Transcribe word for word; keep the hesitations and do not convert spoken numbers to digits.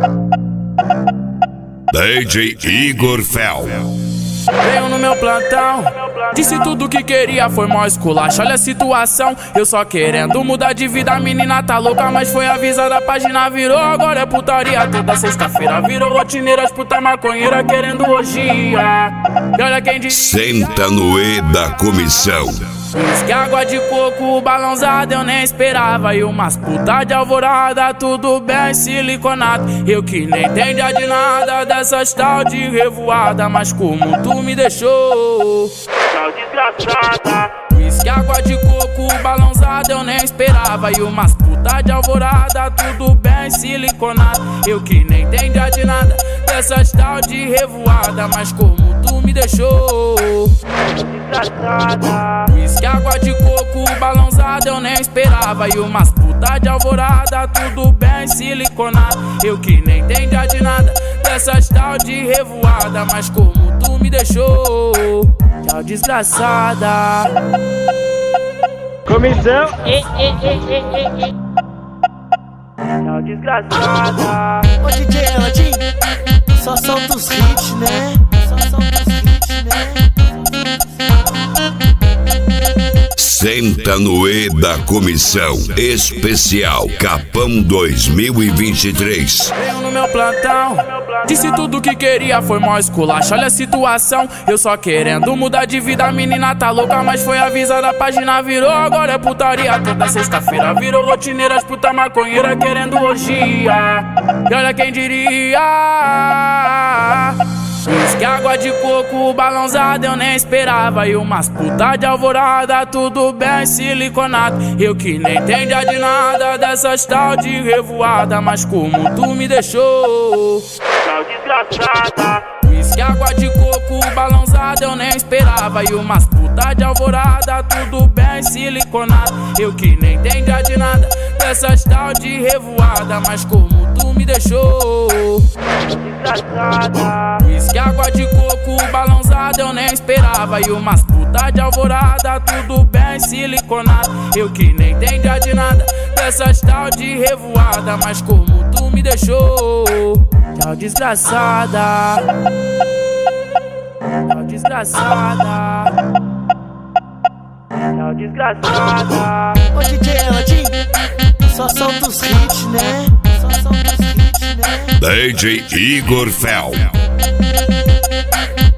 D J Igor Fel. Veio no meu plantão, disse tudo que queria, foi mó esculacho, olha a situação. Eu só querendo mudar de vida, a menina tá louca, mas foi avisada, a página virou, agora é putaria. Toda sexta-feira virou rotineira, as puta maconheira querendo orgia. E olha quem diz: senta no E da comissão. Diz que água de coco balãozada eu nem esperava, e umas puta de alvorada, tudo bem siliconado. Eu que nem entendia de nada dessas tal de revoada, mas como tu me deixou, tal desgraçada. Diz que água de coco balãozada eu nem esperava, e umas puta de alvorada, tudo bem siliconado. Eu que nem entendia de nada dessas tal de revoada, mas como tu me deixou, desgraçada. Diz que água de coco balãozada eu nem esperava, e umas puta de alvorada, tudo bem siliconado. Eu que nem entendia de nada dessas tal de revoada, mas como tu me deixou, tchau desgraçada. Comissão. Tchau desgraçada. Ô D J Eladinho, só solta os hits, né? Só solta os hits, né? Senta no E da comissão especial Capão dois mil e vinte e três. Veio no meu plantão, disse tudo que queria, foi mó esculacho, olha a situação. Eu só querendo mudar de vida, a menina tá louca, mas foi avisada, a página virou, agora é putaria. Toda sexta-feira virou rotineira, as puta maconheira querendo orgia. E olha quem diria, diz que água de coco balãozada eu nem esperava, e umas puta de alvorada, tudo bem siliconado. Eu que nem entendia de nada dessas tal de revoada, mas como tu me deixou, tal desgraçada. Diz que água de coco balãozada eu nem esperava, e umas puta de alvorada, tudo bem siliconado. Eu que nem entendia de nada dessas tal de revoada, mas como tu me deixou, desgraçada. Diz que água de coco balãozada eu nem esperava, e umas puta de alvorada, tudo bem siliconado. Eu que nem entendia de nada dessas tal de revoada, mas como tu me deixou, tchau desgraçada. Tchau desgraçada. Tchau desgraçada. Ô D J Eladinho, só solta os hits, né? Só solta os hits, né? D J Igor Fel.